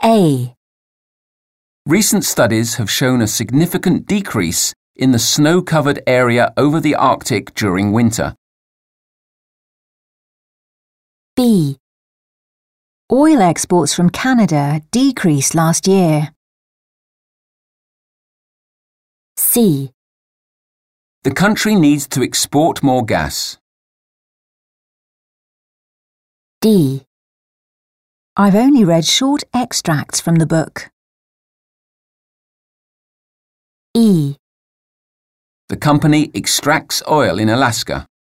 A. Recent studies have shown a significant decrease in the snow-covered area over the Arctic during winter. B. Oil exports from Canada decreased last year. C. The country needs to export more gas. D. I've only read short extracts from the book. E. The company extracts oil in Alaska.